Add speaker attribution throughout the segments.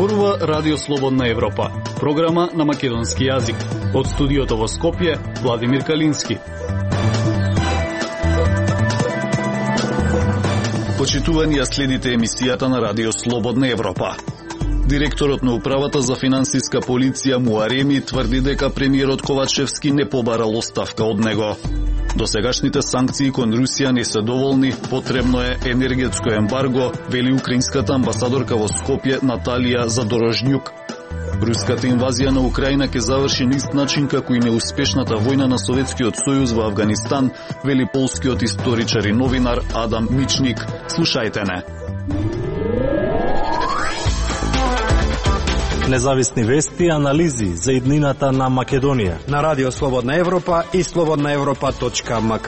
Speaker 1: Зборува Радио Слободна Европа, програма на македонски јазик. Од студиото во Скопје, Владимир Калински. Почитувани, ја следите емисијата на Радио Слободна Европа. Директорот на Управата за финансиска полиција Муареми тврди дека премиерот Ковачевски не побарал оставка од него. Досегашните санкции кон Русија не се доволни, потребно е енергетско ембарго, вели украинската амбасадорка во Скопје Наталија Задорожњук. Руската инвазија на Украина ќе заврши на ист начин како и неуспешната војна на Советскиот сојуз во Авганистан, вели полскиот историчар и новинар Адам Мичник. Слушајте не.
Speaker 2: Независни вести и анализи за иднината на Македонија
Speaker 3: на Радио Слободна Европа и slobodnaevropa.mk.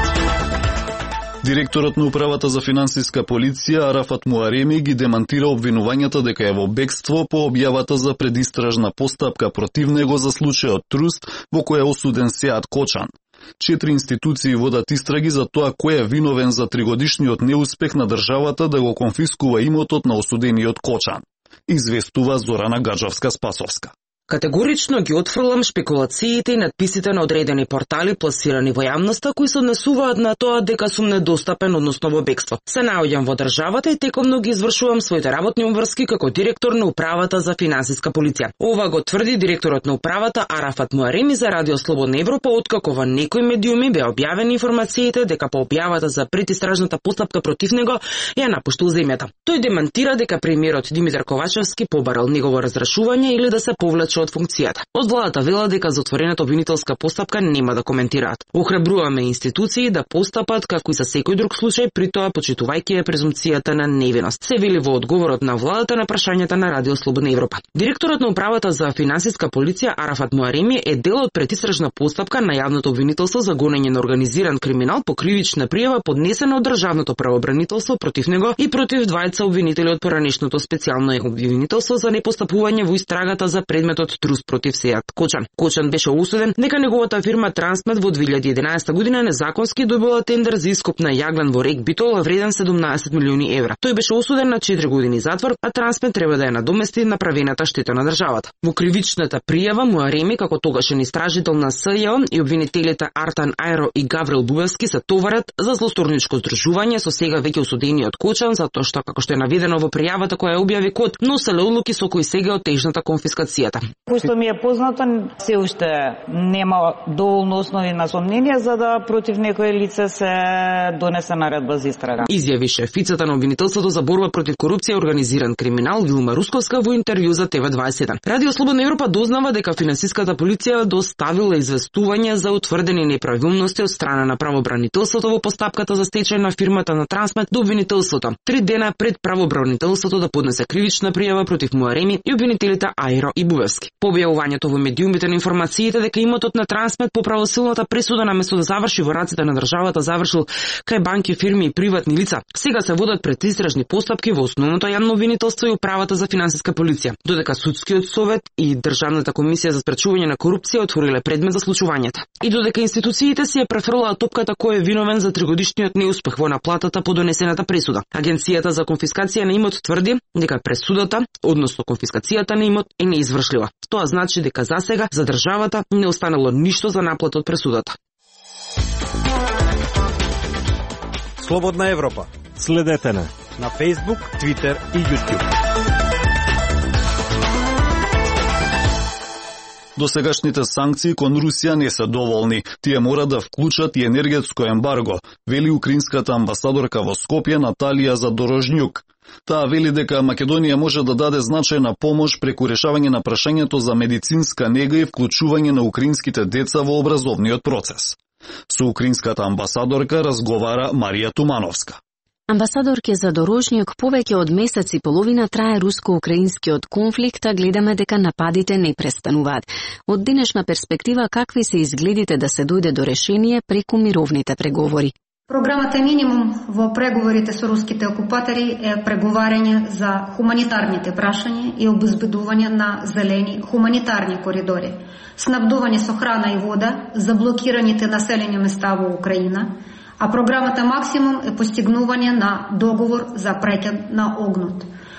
Speaker 1: Директорот на Управата за финансиска полиција Арафат Муареми ги демантира обвинувањата дека е во бегство по објавата за предистражна постапка против него за случајот Труст, во која е осуден Сеат Кочан. 4 институции водат истраги за тоа кој е виновен за 3-годишниот неуспех на државата да го конфискува имотот на осудениот Кочан. Известува Зорана Гаджовска-Спасовска.
Speaker 4: Категорично ги отфрлам шпекулациите и надписите на одредени портали пласирани во јавноста кои се однесуваат на тоа дека сум недостапен, односно во бегство. Се наоѓам во државата и текомно ги извршувам своите работни обврски како директор на Управата за финансиска полиција. Ова го тврди директорот на Управата Арафат Муареми за Радио Слободна Европа, откако во некои медиуми беа објавени информациите дека по објавата за предистражната постапка против него ја напуштил земјата. Тој демантира дека премиерот Димитар Ковачевски побарал негово разрешување или да се повлече од функцијата. Од владата вела дека за отворената обвинителска постапка нема да коментираат. Охрабруваме институции да постапат како и за секој друг случај, при тоа почитувајќи ја презумпцијата на невиност, се вели во одговорот на владата на прашањата на Радио Слободна Европа. Директорот на Управата за финансиска полиција Арафат Муареми е дел од предистражна постапка на јавното обвинителство за гонење на организиран криминал по кривична пријава поднесена од државното правобранителство против него и против двајца обвинители од поранешното специјално обвинителство за непостапување во истрагата за предметот Труст против Сеат Кочан. Кочан беше осуден дека неговата фирма Трансмет во 2011 година незаконски добила тендер за искуп на јаглен во рек Битол вреден 17 милиони евра. Тој беше осуден на 4 години затвор, а Трансмет треба да ја надомести направената штета на државата. Во кривичната пријава Муареми како тогашен истражител на СЈО и обвинителите Артан Ајро и Гаврил Бубевски се товарат за злосторничко здружување со сега веќе осудениот Кочан, затоа што како што е наведено во пријавата која ја објави Кот, носеле одлуки со кои сега отежната конфискацијата.
Speaker 5: Што ми е познато, се уште нема доволно основи на сомнение за да против некој лице се донесе наредба за истрага.
Speaker 4: Изјави шефицата на обвинителството за борба против корупција и организиран криминал Вилма Русковска во интервју за ТВ21. Радио Слободна Европа дознава дека финансиската полиција доставила известување за утврдени неправилности од страна на правобранителството во постапката за стечај на фирмата на Трансмет до обвинителството, 3 дена пред правобранителството да поднесе кривична пријава против Муареми и обвинителите Ајро и Бубевски. По објавувањето во медиумите на информациите дека имотот на Трансмет по правосилната пресуда наместо да заврши во рацете на државата завршил кај банки, фирми и приватни лица, сега се водат предистражни постапки во основното јавно обвинителство и Управата за финансиска полиција, додека судскиот совет и Државната комисија за спречување на корупција отвориле предмет за случувањата. И додека институциите си ја префрлаат топката кој е виновен за 3-годишниот неуспех во наплатата по донесената пресуда. Агенцијата за конфискација на имот тврди дека пресудата, односно конфискацијата на имот е неизвршлива. Тоа значи дека засега за државата не останало ништо за наплата од пресудата.
Speaker 3: Слободна Европа.
Speaker 2: Следете на
Speaker 3: Facebook, Twitter и YouTube.
Speaker 1: Досегашните санкции кон Русија не се доволни. Тие мора да вклучат и енергетско ембарго, вели украинската амбасадорка во Скопје Наталија Задорожњук. Таа вели дека Македонија може да даде значајна помош преку решавање на прашањето за медицинска нега и вклучување на украинските деца во образовниот процес. Со украинската амбасадорка разговара Марија Тумановска.
Speaker 6: Амбасадорке Задорожњук, повеќе од месец и половина трае руско-украинскиот конфликт, а гледаме дека нападите не престануваат. Од денешна перспектива, какви се изгледите да се дојде до решение преку мировните преговори?
Speaker 7: Програмата минимум во преговорите со руските окупатори е преговарање за хуманитарните прашања и обезбедување на зелени хуманитарни коридори, снабдување со храна и вода за блокираните населени места во Украина, а програмата максимум е постигнување на договор за прекин на огнот.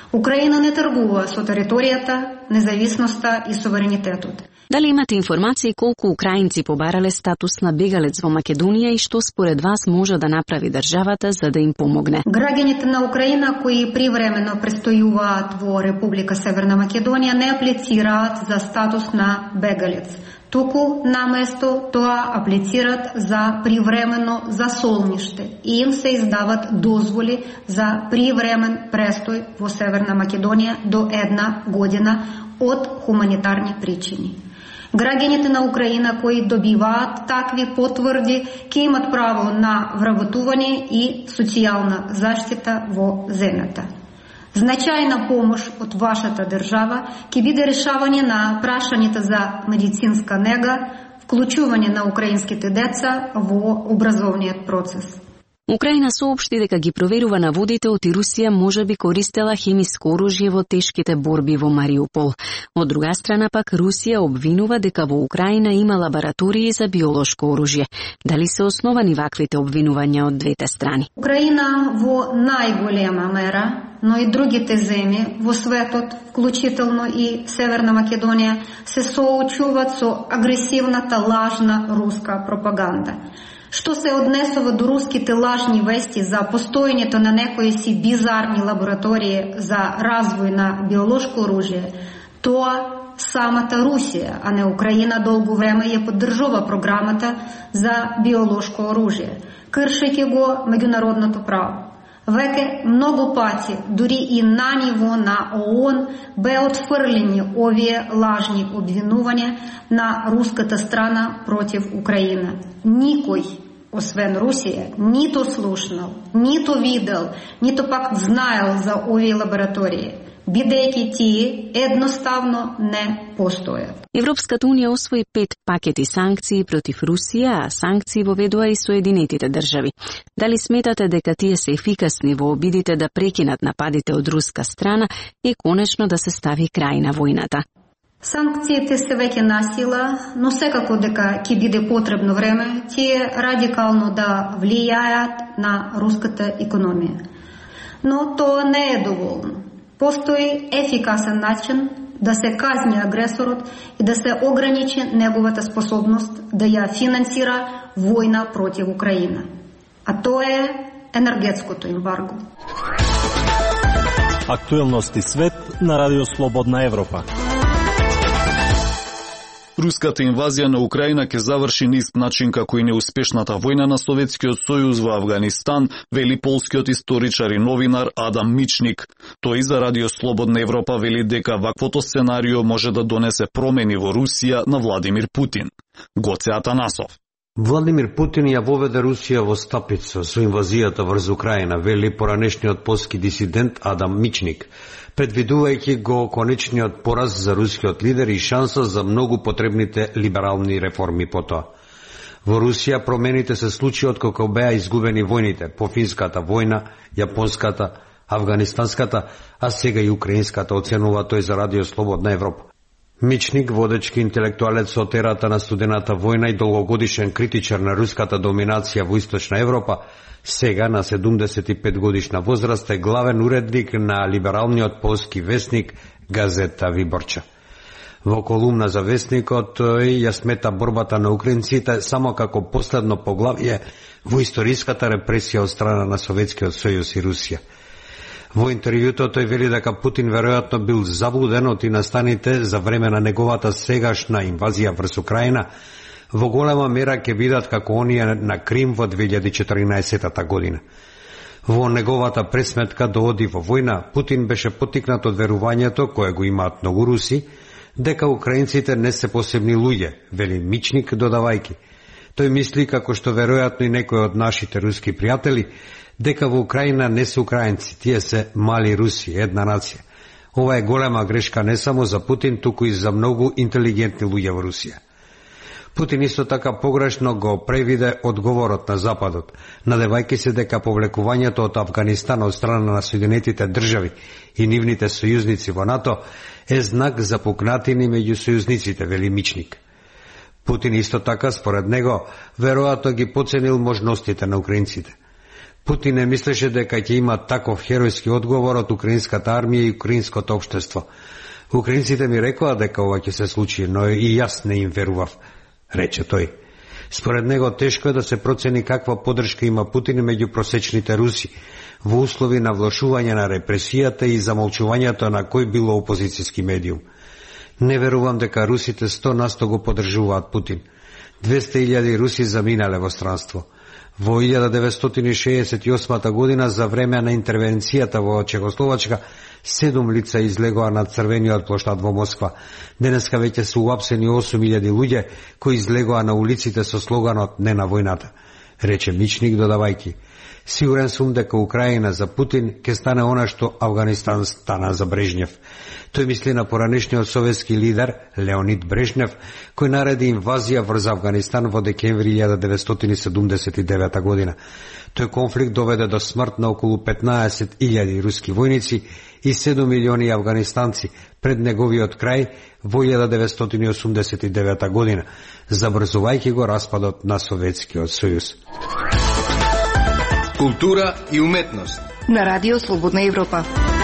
Speaker 7: Украина не тргува со територијата, независноста и суверенитетот.
Speaker 6: Дали имате информации колку украинци побарале статус на бегалец во Македонија и што според вас може да направи државата за да им помогне?
Speaker 7: Граѓаните на Украина кои привремено престојуваат во Република Северна Македонија не аплицираат за статус на бегалец. Туку наместо тоа аплицират за привремено засолниште и им се издават дозволи за привремен престој во Северна Македонија до 1 година од хуманитарни причини. Граѓаните на Украина кои добиваат такви потврди ќе имат право на вработување и социјална заштита во земјата. Значајна помош од вашата држава ќе биде решавање на прашањата за медицинска нега, вклучување на украинските деца во образовниот процес.
Speaker 6: Украина соопшти дека ги проверува наводите и Русија можеби користела хемиско оружје во тешките борби во Мариупол. Од друга страна пак Русија обвинува дека во Украина има лаборатории за биолошко оружје. Дали се основани ваквите обвинувања од двете страни?
Speaker 7: Украина во најголема мера, но и другите земји во светот, вклучително и Северна Македонија, се соочуваат со агресивната лажна руска пропаганда. Што се однесува до руските лажни вести за постоењето на некои си бизарни лаборатории за развој на биолошко оружје, тоа самата Русија, а не Украина, долго време ја поддржува програмата за биолошко оружје, кршејќи го меѓународното право. Веќе многу пати, дури и на ниво на ООН, бе отфрлени овие лажни обвинувања на руската страна против Украина. Никој, освен Русија, нито слушнал, нито видел, нито пак знаел за овие лаборатории, бидејќи тие едноставно не постојат.
Speaker 6: Европската унија освои 5 пакети санкции против Русија, а санкции воведува и Соединетите држави. Дали сметате дека тие се ефикасни во обидите да прекинат нападите од руска страна и конечно да се стави крај на војната?
Speaker 7: Санкциите се веќе насила, но секако дека ќе биде потребно време тие радикално да влијаат на руската економија. Но тоа не е доволно. Постои ефикасен начин да се казни агресорот и да се ограничи неговата способност да ја финансира војна против Украина. А тоа е енергетското ембарго.
Speaker 2: Актуелности свет на Радио Слободна Европа.
Speaker 1: Руската инвазија на Украина ќе заврши на ист начин како и неуспешната војна на Советскиот сојуз во Авганистан, вели полскиот историчар и новинар Адам Мичник. Тој за Радио Слободна Европа вели дека ваквото сценарио може да донесе промени во Русија на Владимир Путин. Гоце Атанасов.
Speaker 3: Владимир Путин ја воведе Русија во стапица со инвазијата врз Украина, вели поранешниот полски дисидент Адам Мичник, предвидувајќи го конечниот пораз за рускиот лидер и шанса за многу потребните либерални реформи потоа. Во Русија промените се случи откако беа изгубени војните по финската војна, јапонската, афганистанската, а сега и украинската, оценува тој за Радио Слободна Европа. Мичник, водечки интелектуалец со терата на студената војна и долгогодишен критичар на руската доминација во Источна Европа, сега на 75 годишна возраст е главен уредник на либералниот полски весник Газета Виборча. Во колумна за весникот тој ја смета борбата на украинците само како последно поглавје во историската репресија од страна на Советскиот сојуз и Русија. Во интервјуто тој вели дека Путин веројатно бил заблуден од настаните за време на неговата сегашна инвазија врз Украина, во голема мера ќе бидат како оние на Крим во 2014 година. Во неговата пресметка да оди во војна, Путин беше поттикнат од верувањето кое го имаат многу руси, дека украинците не се посебни луѓе, вели Мичник додавајки. Тој мисли, како што веројатно и некои од нашите руски пријатели, дека во Украина не се украинци, тие се мали руси, една нација. Ова е голема грешка не само за Путин, туку и за многу интелигентни луѓе во Русија. Путин исто така погрешно го превиде одговорот на Западот, надевајќи се дека повлекувањето од Авганистан од страна на Соединетите држави и нивните сојузници во НАТО е знак за пукнатини меѓу сојузниците, вели Мичник. Путин исто така, според него, веројатно ги поценил можностите на украинците. Путин не мислеше дека ќе има таков херојски одговор од украинската армија и украинското општество. Украинците ми рекоа дека ова ќе се случи, но и јас не им верував, рече тој. Според него тешко е да се процени каква поддршка има Путин меѓу просечните руси во услови на влошување на репресијата и замолчувањето на кој било опозицијски медиум. Не верувам дека русите 100% го поддржуваат Путин. 200.000 руси заминале во странство. Во 1968 година, за време на интервенцијата во Чехословачка, 7 лица излегоа на црвениот плоштад во Москва. Денеска веќе се уапсени 8.000 луѓе кои излегоа на улиците со слоганот "Не на војната", рече Мичник, додавајќи: "Сигурен сум дека Украина за Путин ќе стане она што Авганистан стана за Брежнев." Тој мисли на поранешниот советски лидер Леонид Брежнев, кој нареди инвазија врз Авганистан во декември 1979 година. Тој конфликт доведе до смрт на околу 15.000 руски војници и 7 милиони афганистанци пред неговиот крај во 1989 година, забрзувајќи го распадот на Советскиот сојуз.
Speaker 8: Култура и уметност
Speaker 9: на Радио Слободна Европа.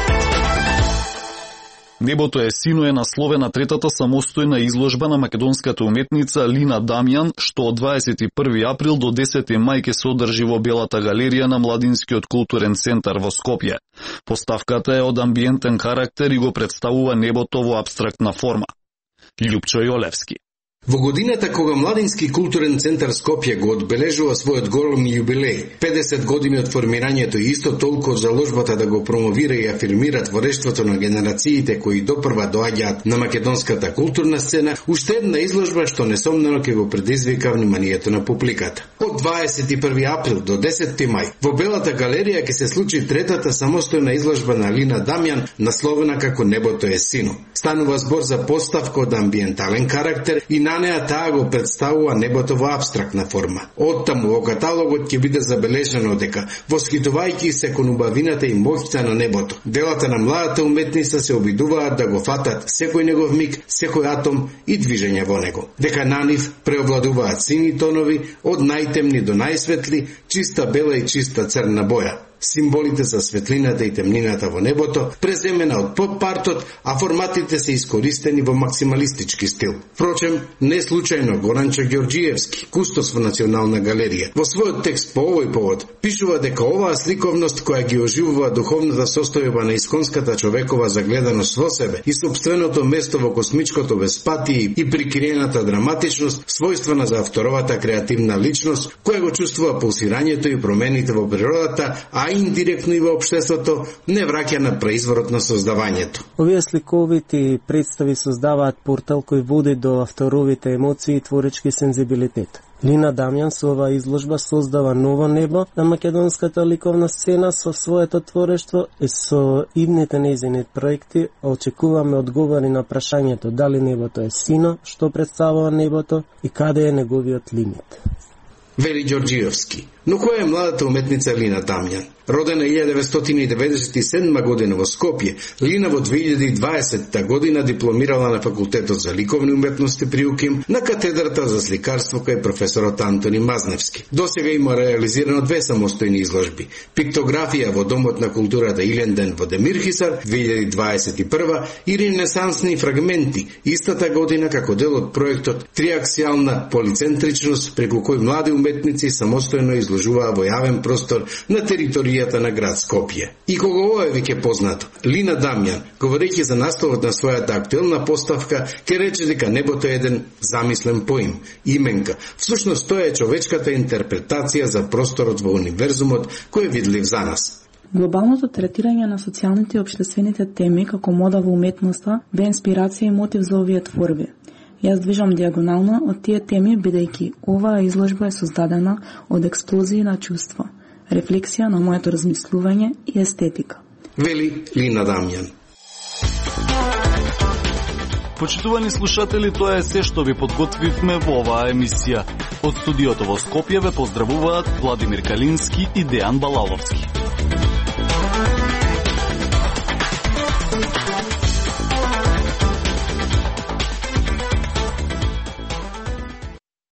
Speaker 1: Небото е сино е насловена третата самостојна изложба на македонската уметница Лина Дамјан, што од 21 април до 10 мај ќе се одржи во Белата галерија на Младинскиот културен центар во Скопје. Поставката е од амбиентен карактер и го представува небото во апстрактна форма. Љупчо Јолевски.
Speaker 8: Во годината кога Младински културен центар Скопје го одбележува својот голем јубилеј, 50 години од формирањето и исто толку од заложбата да го промовира и афирмира творештвото на генерациите кои допрва доаѓаат на македонската културна сцена, уште една изложба што несомнено ќе го предизвика вниманието на публиката. Од 21 април до 10 мај во Белата галерија ќе се случи третата самостојна изложба на Лина Дамјан, насловена како "Небото е сино". Станува збор за поставка од амбиентален карактер и на неа таа го представува небото во апстрактна форма. Оттаму во каталогот ќе биде забележано дека, восхитувајќи се кон убавината и моќта на небото, делата на младата уметница се обидуваат да го фатат секој негов миг, секој атом и движење во него. Дека на нив преовладуваат сини тонови, од најтемни до најсветли, чиста бела и чиста црна боја. Символите за светлината и темнината во небото преземена од поп-артот, а форматите се искористени во максималистички стил. Впрочем, не случајно Горанчо Ѓорѓиевски, кустос во Национална галерија, во својот текст по овој повод пишува дека оваа сликовност која ги оживува духовната состојба на исконската човекова загледаност во себе и собственото место во космичкото беспатие и прикриената драматичност, својствена за авторовата креативна личност, која го чувствува пулсирањето и промените во природата, а индиректно и во општеството, не враќа на преизворот на создавањето.
Speaker 10: Овие сликовити представи создаваат портал кој води до авторовите емоции и творечки сензибилитет. Лина Дамјан со оваа изложба создава ново небо на македонската ликовна сцена со своето творештво и со идните нејзини проекти очекуваме одговори на прашањето дали небото е сино, што представува небото и каде е неговиот лимит.
Speaker 8: Вели Ѓорѓиевски. Но која е младата уметница Лина Дамјан? Родена 1997 година во Скопје, Лина во 2020 година дипломирала на Факултетот за ликовни уметности при УКИМ на катедрата за сликарство кај професорот Антони Мазневски. Досега има реализирано 2 самостојни изложби. Пиктографија во Домот на културата Иленден во Демирхисар 2021 и ренесансни фрагменти истата година како дел од проектот Триаксијална полицентричност, преку кој млади уметници самостојно изложуваа во јавен простор на територија на град Скопје. И кога ова е веќе познато, Лина Дамјан, говорејќи за насловот на својата актуелна поставка, ќе рече дека небото е еден замислен поим, именка. Всушност тоа е човечката интерпретација за просторот во универзумот кој е видлив за нас.
Speaker 11: Глобалното третирање на социјалните и општествените теми како мода во уметноста бе инспирација и мотив за овие творби. Јас движам диагонално од тие теми, бидејќи оваа изложба е создадена од експлозии на чувства, рефлексија на моето размислување и естетика.
Speaker 8: Вели Лина Дамјан.
Speaker 1: Почитувани слушатели, тоа е се што ви подготвивме во оваа емисија. Од студиото во Скопје ве поздравуваат Владимир Калински и Дејан Балаловски.